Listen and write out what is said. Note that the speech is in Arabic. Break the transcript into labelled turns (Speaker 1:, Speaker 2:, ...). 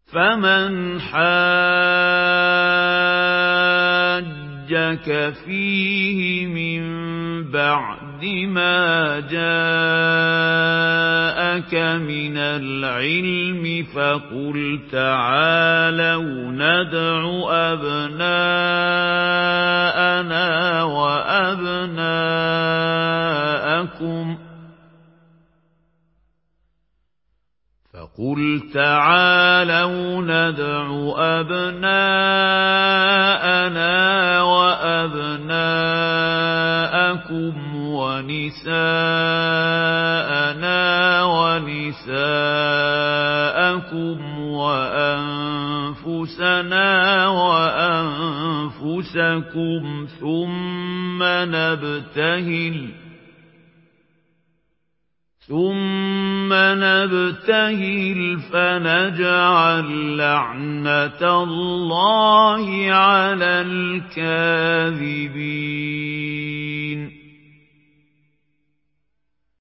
Speaker 1: فَمَنْ حَاجَّكَ فِيهِ مِن بَعْدِ مَا جَاءَكَ مِنَ الْعِلْمِ فَقُلْ تَعَالَوْا نَدْعُ أَبْنَاءَنَا وَأَبْنَاءَكُمْ وَنِسَاءَنَا وَنِسَاءَكُمْ وَأَنفُسَنَا وَأَنفُسَكُمْ ثُمَّ نَبْتَهِلْ فَنَجْعَلْ لَعْنَتَ اللَّهِ عَلَى الْكَاذِبِينَ